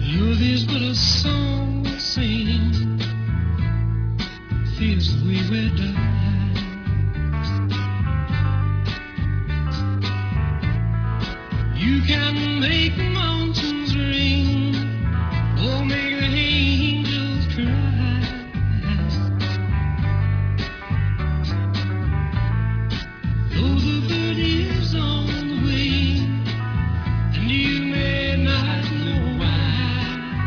Love is but a song we sing, feels the way we die. You can make the mountains ring, or make the angels cry. Though the bird is on the wing, and you may not know why.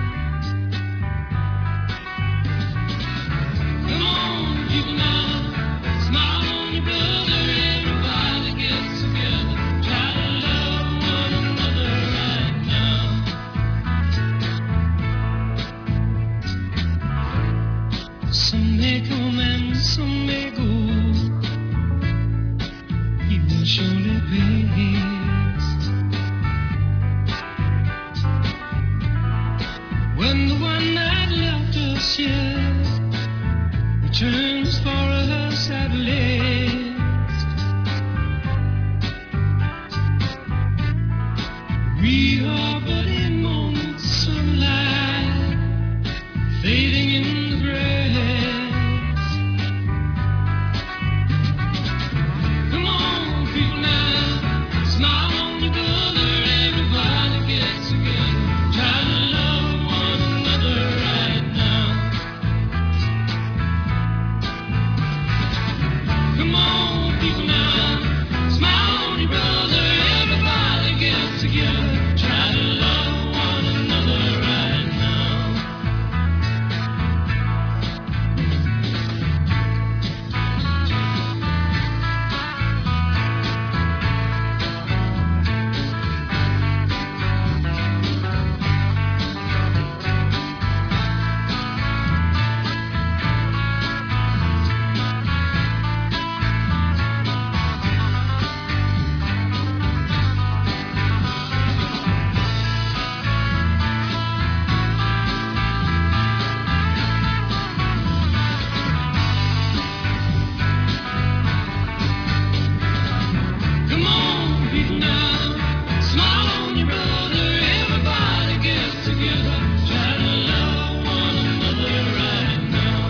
Come on, people now, smile on your brother. Everybody gets together, try to love one another right now. Some may come and some may go, he will surely pass. When the one that left us here returns for us at last, we are but a moment's sunlight fading in the grass. Come on, people now, smile on your brother. Everybody gets together, try to love one another right now. Come on, people now, smile on your brother. Everybody gets together, try to love one another right now. Come on, people now, smile on your brother. Everybody gets together, try to love one another right now.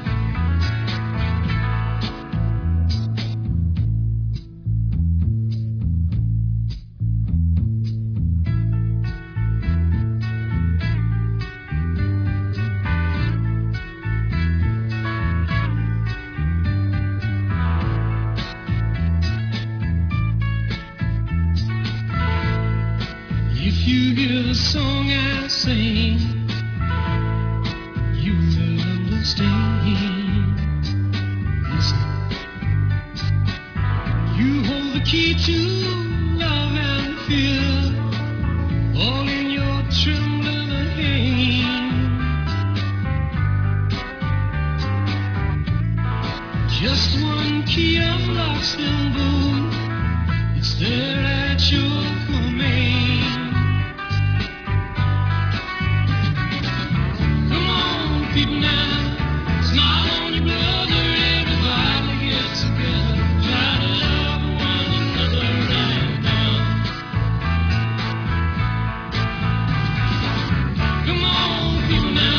If you hear the song I sing, you will understand. Listen, you hold the key to love and fear, all in your trembling hand. Just one key unlocks them both. It's there at your command. Come on, people now, smile on your brother. Everybody gets together, try to love one another right now. Come on, people now.